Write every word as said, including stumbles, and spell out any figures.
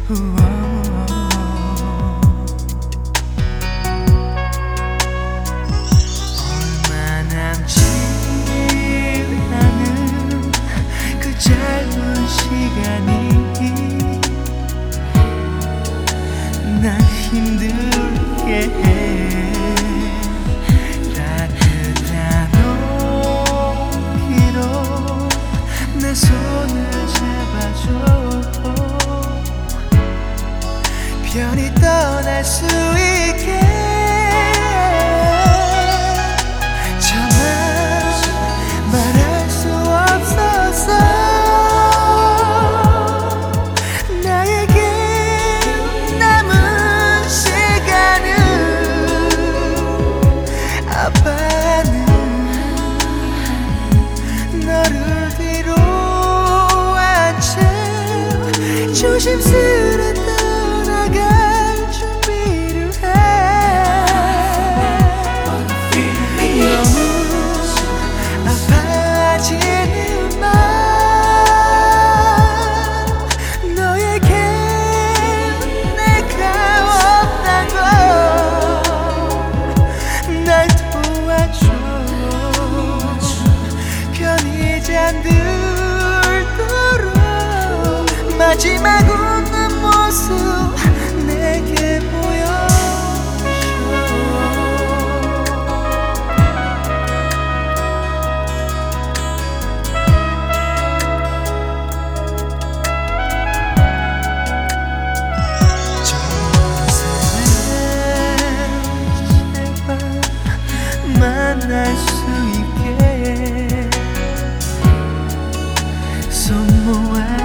얼마 남지 않은 그 짧은 시간이 날 힘들게 해. 따뜻한 온기로 내 손을 잡아줘. 편히 떠날 수 있게. 정말 말할 수 없어서 나에게 남은 시간은 아파하는 너를 뒤로 앉혀 조심스레 떠나갈 준비를 해. 너무 아파지는 맘 너에게 내가 없다고 날 도와줘. 편히 잠들도록 마지막 웃는 모습 내게 보여줘. 좋은 사람 제발 만날 수 있게 손 모아